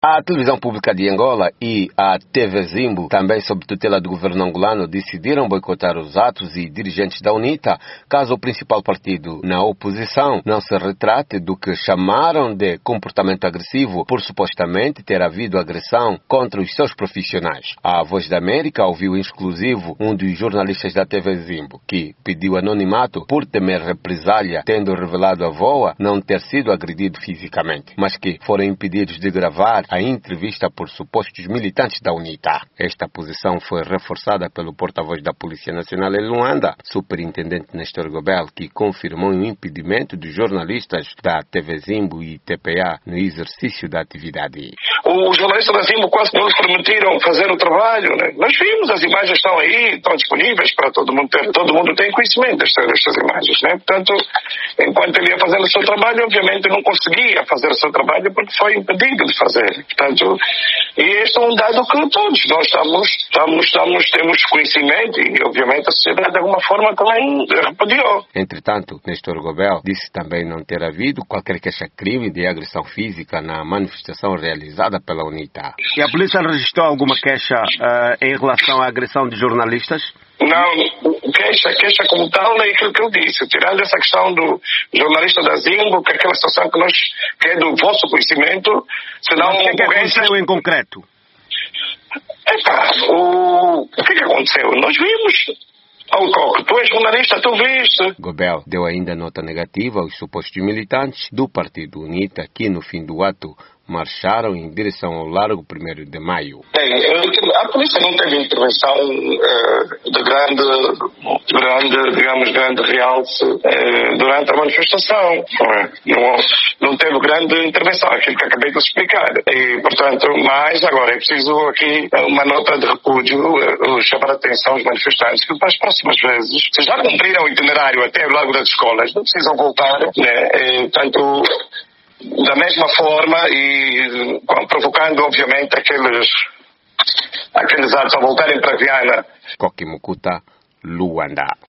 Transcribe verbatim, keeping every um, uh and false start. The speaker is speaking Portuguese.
A televisão pública de Angola e a T V Zimbo, também sob tutela do governo angolano, decidiram boicotar os atos e dirigentes da UNITA, caso o principal partido na oposição não se retrate do que chamaram de comportamento agressivo por supostamente ter havido agressão contra os seus profissionais. A Voz da América ouviu em exclusivo um dos jornalistas da T V Zimbo, que pediu anonimato por temer represália, tendo revelado à V O A não ter sido agredido fisicamente, mas que foram impedidos de gravar a entrevista por supostos militantes da UNITA. Esta posição foi reforçada pelo porta-voz da Polícia Nacional em Luanda, superintendente Nestor Gobel, que confirmou o impedimento dos jornalistas da T V Zimbo e T P A no exercício da atividade. Os jornalistas da Zimbo quase não nos permitiram fazer o trabalho, né? Nós vimos, as imagens estão aí, estão disponíveis para todo mundo ter, todo mundo tem conhecimento destas, destas imagens, né? Portanto, enquanto ele ia fazer o seu trabalho, obviamente não conseguia fazer o seu trabalho porque foi impedido de fazer. Portanto, e este é um dado que todos nós estamos, estamos, estamos, temos conhecimento e, obviamente, a sociedade de alguma forma também repudiou. Entretanto, Nestor Gobel disse também não ter havido qualquer queixa-crime de agressão física na manifestação realizada pela UNITA. E a polícia registrou alguma queixa uh, em relação à agressão de jornalistas? Não, queixa, queixa como tal é aquilo que eu disse. Tirando essa questão do jornalista da Zimbo, que é aquela situação que, nós, que é do vosso conhecimento, senão... O que é que aconteceu em concreto? Epá, o, o que é que aconteceu? Nós vimos... Alcoque, tu és jornalista, tu viste? Gobel deu ainda nota negativa aos supostos militantes do Partido UNITA que, no fim do ato, marcharam em direção ao Largo primeiro de Maio. Bem, a polícia não teve intervenção uh, de grande, grande, digamos, grande realce uh, durante a manifestação. Não, não teve grande intervenção, aquilo que acabei de explicar. E, portanto, mas agora é preciso aqui uma nota de repúdio, uh, chamar a atenção aos manifestantes que para as próximas vezes, se já cumpriram o itinerário até o Largo das Escolas, não precisam voltar, né? E, portanto, da mesma forma e provocando, obviamente, aqueles, aqueles atos a voltarem para Viana. Koki Mukuta, Luanda.